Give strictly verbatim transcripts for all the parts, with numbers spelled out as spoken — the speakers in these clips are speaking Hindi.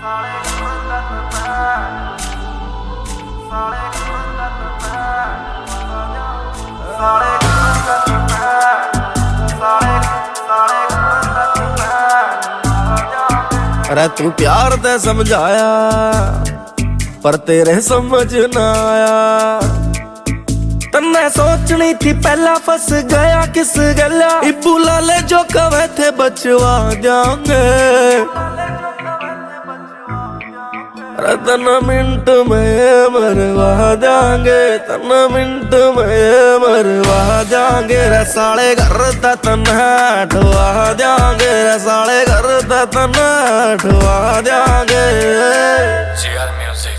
अरे तू प्यार ते समझाया पर तेरे समझ ना आया। तन्ने सोचनी थी पहला फंस गया किस गला। इब्बू लाले जो कहे थे बचवा जाएंगे। अरे तन मिनट में मरवा जाएंगे, तन मिनट में मरवा जाएंगे। रे साले घर दा तन हटवा जाएंगे, रे साले घर दा तन हटवा जाएंगे। G R music.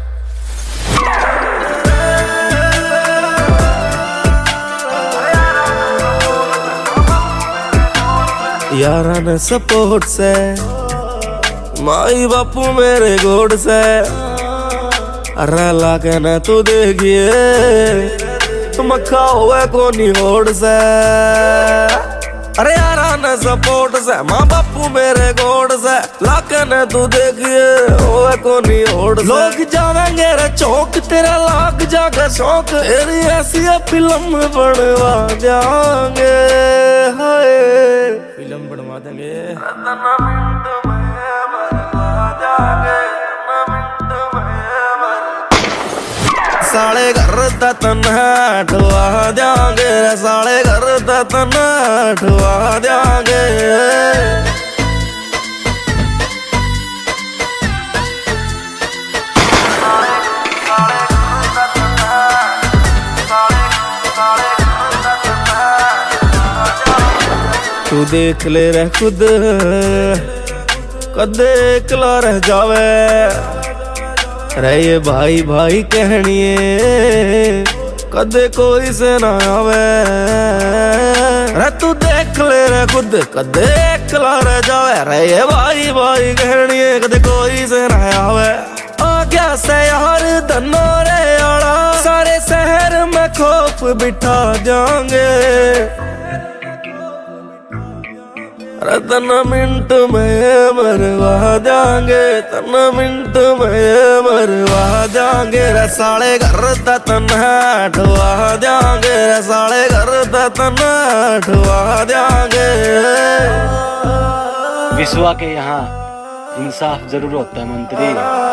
यारा ने सपोर्ट से माई बापू मेरे गोड़ से। अरे लाके न तू देखिए मक्खा हुए कोनी होड़ से। अरे यारा ने सपोर्ट से माँ बापू मेरे गोड़ से। लाके न तू देखिए हुए कोनी होड़ से। लोग जावेंगे रे चौक तेरा लाग जाकर शौक। तेरी ऐसी फिल्म बनवा जाएंगे, हाय फिल्म बनवा देंगे। साले घर दा तन हटवा जाएंगे, साले घर दा तन हटवा जाएंगे। तू देख ले रह खुद कदे एकला रह जावे। रे ये भाई भाई कहनिए कदे कोई से ना आवे। रे तू देख ले रे खुद कदे एकला रह जावे। रे ये भाई भाई कहनिए कदे कोई से ना आवे। आ गया से यार धनो रे आड़ा, सारे शहर में खौफ बिठा जाएंगे। अरे तन मिनट में मरवा जाएंगे, तन मिनट में मरवा जाएंगे। रे साले घर दा तन हटवा जाएंगे, रे साले घर दा तन हटवा जाएंगे। विश्वा के यहाँ इंसाफ जरूर होता है मंत्री।